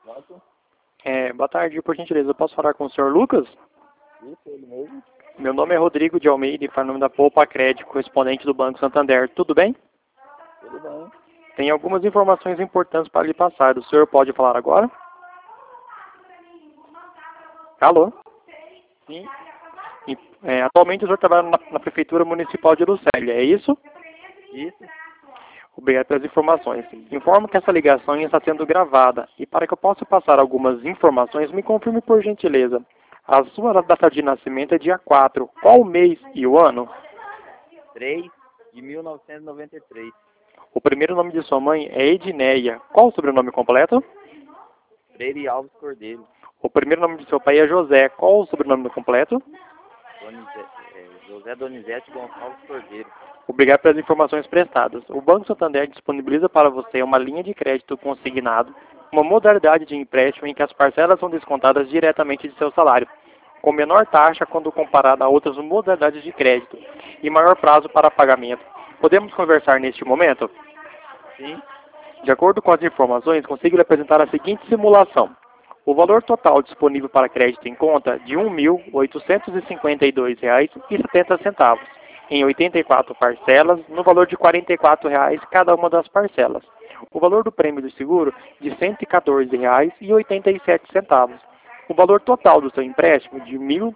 Pronto? Boa tarde, por gentileza, eu posso falar com o senhor Lucas? Isso, ele mesmo. Meu nome é Rodrigo de Almeida e falo em nome da Poupa Crédito, correspondente do Banco Santander. Tudo bem? Tudo bem. Tem algumas informações importantes para lhe passar. O senhor pode falar agora? Alô? Sim, Atualmente o senhor trabalha na Prefeitura Municipal de Lucélia, é isso? isso. Obrigado pelas informações. Informo que essa ligação está sendo gravada e para que eu possa passar algumas informações, me confirme por gentileza. A sua data de nascimento é dia 4. Qual o mês e o ano? 3 de 1993. O primeiro nome de sua mãe é Edneia. Qual o sobrenome completo? Freire Alves Cordeiro. O primeiro nome de seu pai é José. Qual o sobrenome completo? José Donizete Gonçalves Cordeiro. Obrigado pelas informações prestadas. O Banco Santander disponibiliza para você uma linha de crédito consignado, uma modalidade de empréstimo em que as parcelas são descontadas diretamente de seu salário, com menor taxa quando comparada a outras modalidades de crédito e maior prazo para pagamento. Podemos conversar neste momento? Sim, De acordo com as informações, consigo lhe apresentar a seguinte simulação. O valor total disponível para crédito em conta é de R$ 1.852,70 em 84 parcelas, no valor de R$ 44,00 cada uma das parcelas. O valor do prêmio do seguro de R$ 114,87. O valor total do seu empréstimo de R$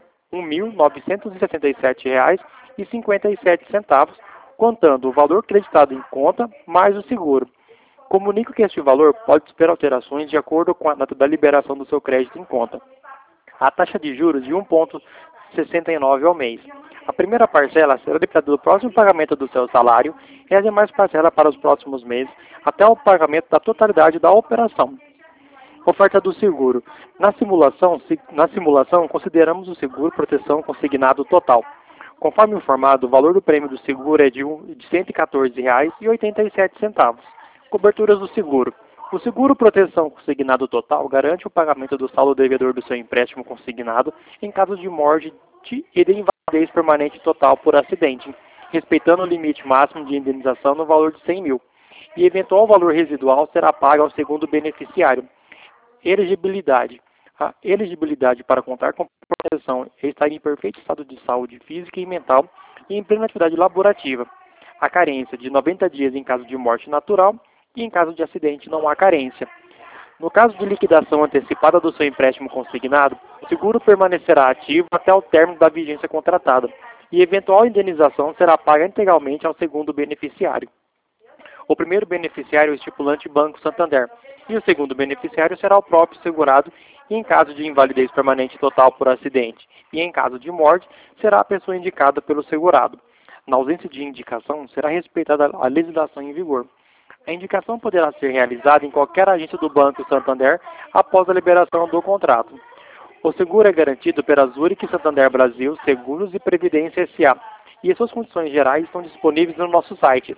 1.967,57, contando o valor creditado em conta mais o seguro. Comunico que este valor pode sofrer alterações de acordo com a data da liberação do seu crédito em conta. A taxa de juros de 1,69 ao mês. A primeira parcela será debitada do próximo pagamento do seu salário e as demais parcelas para os próximos meses, até o pagamento da totalidade da operação. Oferta do seguro. Na simulação, consideramos o seguro proteção consignado total. Conforme informado, o valor do prêmio do seguro é de R$ 114,87. Coberturas do seguro. O seguro proteção consignado total garante o pagamento do saldo devedor do seu empréstimo consignado em caso de morte e de invalidez permanente total por acidente, respeitando o limite máximo de indenização no valor de R$ 100 mil. E eventual valor residual será pago ao segundo beneficiário. Elegibilidade. A elegibilidade para contar com proteção é estar em perfeito estado de saúde física e mental e em plena atividade laborativa. A carência de 90 dias em caso de morte natural e em caso de acidente não há carência. No caso de liquidação antecipada do seu empréstimo consignado, o seguro permanecerá ativo até o término da vigência contratada e eventual indenização será paga integralmente ao segundo beneficiário. O primeiro beneficiário é o estipulante Banco Santander e o segundo beneficiário será o próprio segurado e em caso de invalidez permanente total por acidente e em caso de morte será a pessoa indicada pelo segurado. Na ausência de indicação, será respeitada a legislação em vigor. A indicação poderá ser realizada em qualquer agência do Banco Santander após a liberação do contrato. O seguro é garantido pela Zurich Santander Brasil Seguros e Previdência S.A. e suas condições gerais estão disponíveis no nosso site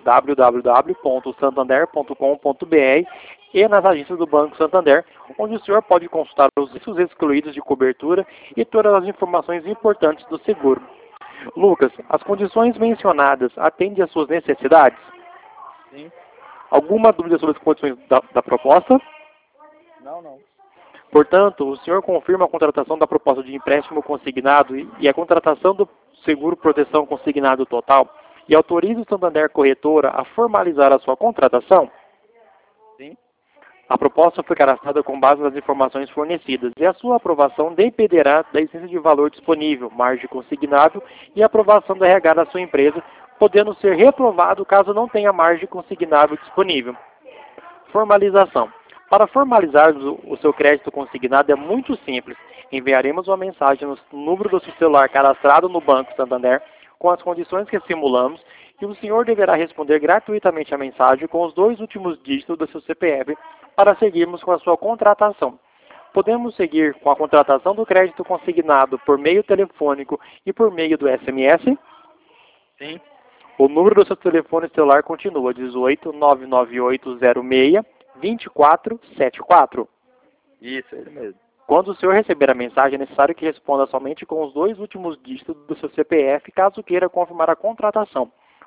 www.santander.com.br e nas agências do Banco Santander, onde o senhor pode consultar os riscos excluídos de cobertura e todas as informações importantes do seguro. Lucas, as condições mencionadas atendem às suas necessidades? sim. Alguma dúvida sobre as condições da proposta? Não. Portanto, o senhor confirma a contratação da proposta de empréstimo consignado e a contratação do seguro proteção consignado total e autoriza o Santander Corretora a formalizar a sua contratação? Sim, A proposta foi cadastrada com base nas informações fornecidas e a sua aprovação dependerá da existência de valor disponível, margem consignável e aprovação do RH da sua empresa, podendo ser reprovado caso não tenha margem consignável disponível. Formalização. Para formalizar o seu crédito consignado é muito simples. Enviaremos uma mensagem no número do seu celular cadastrado no Banco Santander com as condições que simulamos e o senhor deverá responder gratuitamente a mensagem com os 2 últimos dígitos do seu CPF para seguirmos com a sua contratação. Podemos seguir com a contratação do crédito consignado por meio telefônico e por meio do SMS? sim. O número do seu telefone celular continua 18 99806 2474. Isso, ele mesmo. Quando o senhor receber a mensagem, é necessário que responda somente com os 2 últimos dígitos do seu CPF, caso queira confirmar a contratação.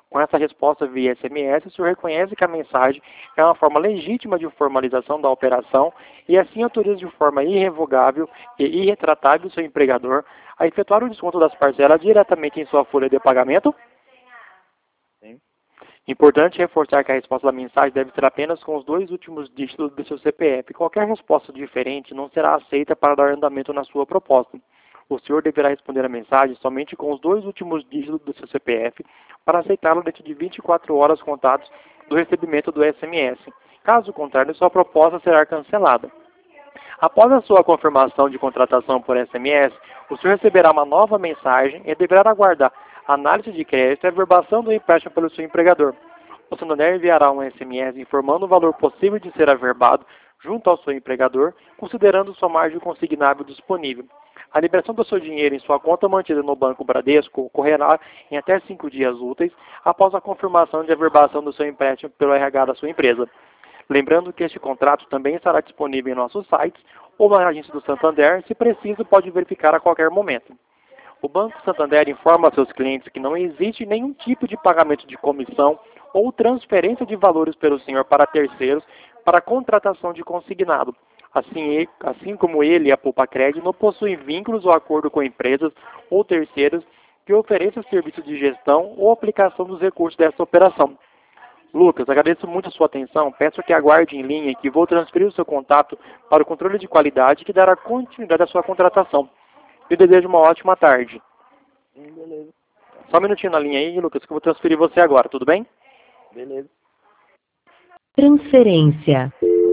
Com essa resposta via SMS, o senhor reconhece que a mensagem é uma forma legítima de formalização da operação e assim autoriza de forma irrevogável e irretratável o seu empregador a efetuar o desconto das parcelas diretamente em sua folha de pagamento? Sim. Importante reforçar que a resposta da mensagem deve ser apenas com os 2 últimos dígitos do seu CPF. Qualquer resposta diferente não será aceita para dar andamento na sua proposta. O senhor deverá responder a mensagem somente com os 2 últimos dígitos do seu CPF para aceitá-lo dentro de 24 horas contados do recebimento do SMS. Caso contrário, sua proposta será cancelada. Após a sua confirmação de contratação por SMS, o senhor receberá uma nova mensagem e deverá aguardar a análise de crédito e a averbação do empréstimo pelo seu empregador. O Santander enviará um SMS informando o valor possível de ser averbado junto ao seu empregador, considerando sua margem consignável disponível. A liberação do seu dinheiro em sua conta mantida no Banco Bradesco ocorrerá em até 5 dias úteis após a confirmação de averbação do seu empréstimo pelo RH da sua empresa. Lembrando que este contrato também estará disponível em nossos sites ou na agência do Santander, se preciso pode verificar a qualquer momento. O Banco Santander informa a seus clientes que não existe nenhum tipo de pagamento de comissão ou transferência de valores pelo senhor para terceiros para contratação de consignado. Assim como ele e a Poupa Crédito não possuem vínculos ou acordo com empresas ou terceiros que ofereçam serviços de gestão ou aplicação dos recursos dessa operação. Lucas, agradeço muito a sua atenção. Peço que aguarde em linha que vou transferir o seu contato para o controle de qualidade que dará continuidade à sua contratação. Eu desejo uma ótima tarde. Sim, beleza. Só um minutinho na linha aí, Lucas, que eu vou transferir você agora, tudo bem? Beleza. Transferência.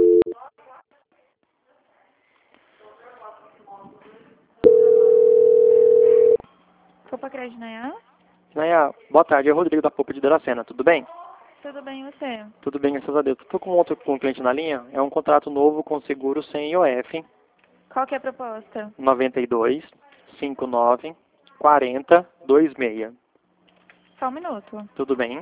Poupa Crédito, Nayá? Naya, boa tarde, é o Rodrigo da Poupa de Dracena, tudo bem? Tudo bem, e você? Tudo bem, graças a Deus. Estou com um cliente na linha, é um contrato novo com seguro sem IOF, Qual que é a proposta? 92 59 40 26. Só um minuto. Tudo bem?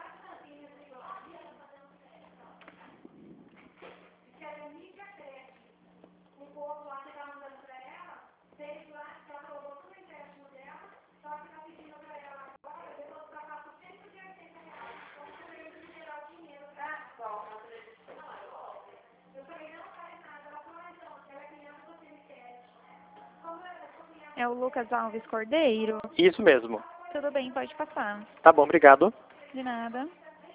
É o Lucas Alves Cordeiro? Isso mesmo. Tudo bem, pode passar. Tá bom, obrigado. De nada.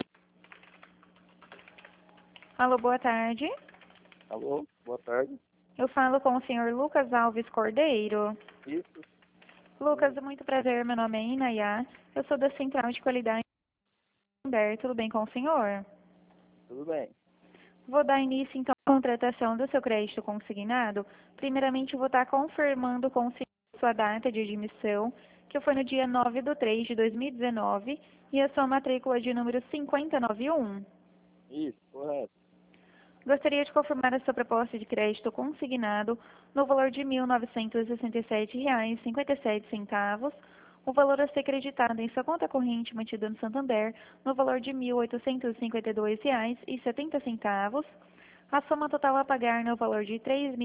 Alô, boa tarde. Alô, boa tarde. Eu falo com o senhor Lucas Alves Cordeiro. Isso. Lucas, muito prazer, meu nome é Inayá. Eu sou da Central de Qualidade. Tudo bem com o senhor? Tudo bem. Vou dar início, então, à contratação do seu crédito consignado. Primeiramente, eu vou estar confirmando com o senhor sua data de admissão, que foi no dia 9/3/2019, e a sua matrícula de número 5091. Isso, correto. Gostaria de confirmar a sua proposta de crédito consignado no valor de R$ 1.967,57. O valor a ser creditado em sua conta corrente mantida no Santander no valor de R$ 1.852,70. A soma total a pagar no valor de R$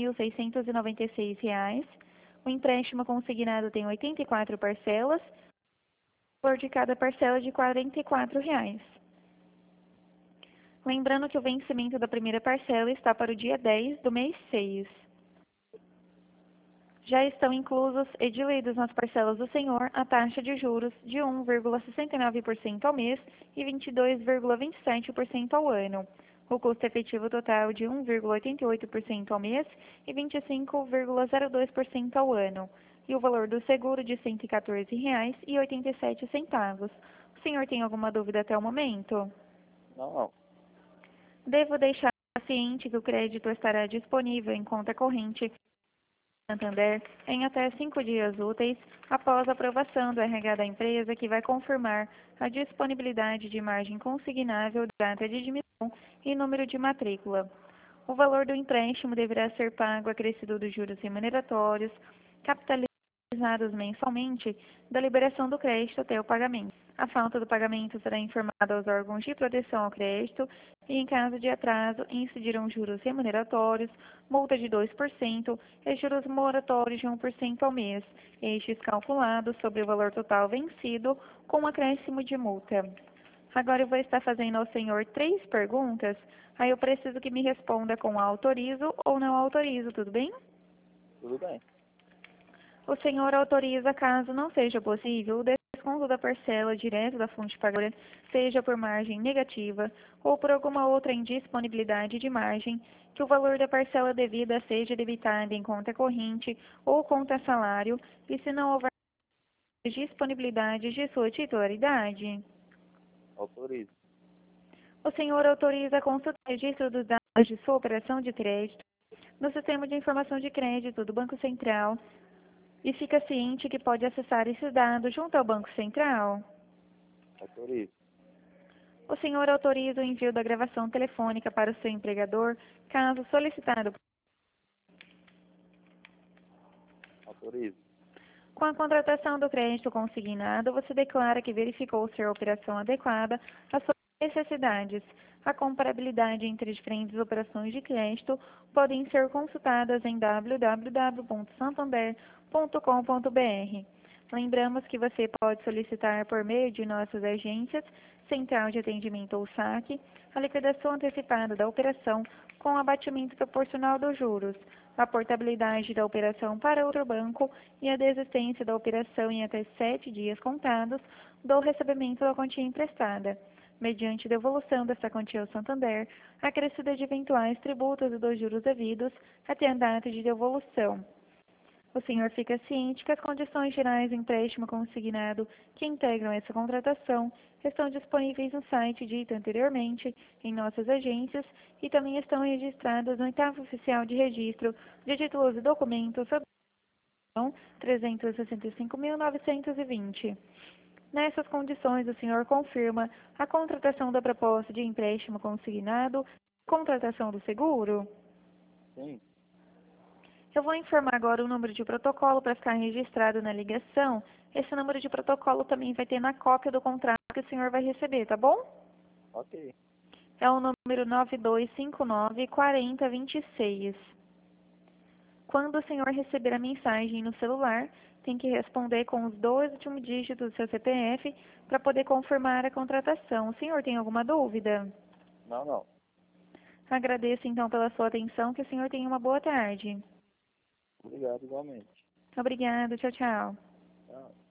3.696. O empréstimo consignado tem 84 parcelas. O valor de cada parcela de R$ 44. Lembrando que o vencimento da primeira parcela está para o dia 10 do mês 6. Já estão inclusos e diluídos nas parcelas do senhor a taxa de juros de 1,69% ao mês e 22,27% ao ano. O custo efetivo total de 1,88% ao mês e 25,02% ao ano. E o valor do seguro de R$ 114,87. O senhor tem alguma dúvida até o momento? Não. Devo deixar ciente que o crédito estará disponível em conta corrente Santander em até 5 dias úteis após a aprovação do RH da empresa, que vai confirmar a disponibilidade de margem consignável, data de admissão e número de matrícula. O valor do empréstimo deverá ser pago acrescido dos juros remuneratórios, capitalizados mensalmente, da liberação do crédito até o pagamento. A falta do pagamento será informada aos órgãos de proteção ao crédito e, em caso de atraso, incidirão juros remuneratórios, multa de 2% e juros moratórios de 1% ao mês, estes calculados sobre o valor total vencido com um acréscimo de multa. Agora eu vou estar fazendo ao senhor 3 perguntas. Aí eu preciso que me responda com autorizo ou não autorizo, tudo bem? Tudo bem. O senhor autoriza, caso não seja possível, o desconto da parcela direto da fonte pagadora, seja por margem negativa ou por alguma outra indisponibilidade de margem, que o valor da parcela devida seja debitada em conta corrente ou conta salário, e se não houver disponibilidade de sua titularidade. Autorizo. O senhor autoriza a consulta do registro dos dados de sua operação de crédito no Sistema de Informação de Crédito do Banco Central e fica ciente que pode acessar esses dados junto ao Banco Central. Autorizo. O senhor autoriza o envio da gravação telefônica para o seu empregador, caso solicitado. Autorizo. Com a contratação do crédito consignado, você declara que verificou ser a operação adequada às suas necessidades. A comparabilidade entre diferentes operações de crédito podem ser consultadas em www.santander.com.br. Lembramos que você pode solicitar por meio de nossas agências, Central de Atendimento ou SAC, a liquidação antecipada da operação com abatimento proporcional dos juros, a portabilidade da operação para outro banco e a desistência da operação em até 7 dias contados do recebimento da quantia emprestada, mediante devolução dessa quantia ao Santander, acrescida de eventuais tributos e dos juros devidos até a data de devolução. O senhor fica ciente que as condições gerais do empréstimo consignado que integram essa contratação estão disponíveis no site dito anteriormente, em nossas agências, e também estão registradas no Oitavo Oficial de Registro de Títulos e Documentos sob 365.920. Nessas condições, o senhor confirma a contratação da proposta de empréstimo consignado, contratação do seguro? Sim. Eu vou informar agora o número de protocolo para ficar registrado na ligação. Esse número de protocolo também vai ter na cópia do contrato que o senhor vai receber, tá bom? Ok. É o número 9259-4026. Quando o senhor receber a mensagem no celular, tem que responder com os 2 últimos dígitos do seu CPF para poder confirmar a contratação. O senhor tem alguma dúvida? Não. Agradeço então pela sua atenção, que o senhor tenha uma boa tarde. Obrigado igualmente. Obrigada, tchau, tchau. Tchau.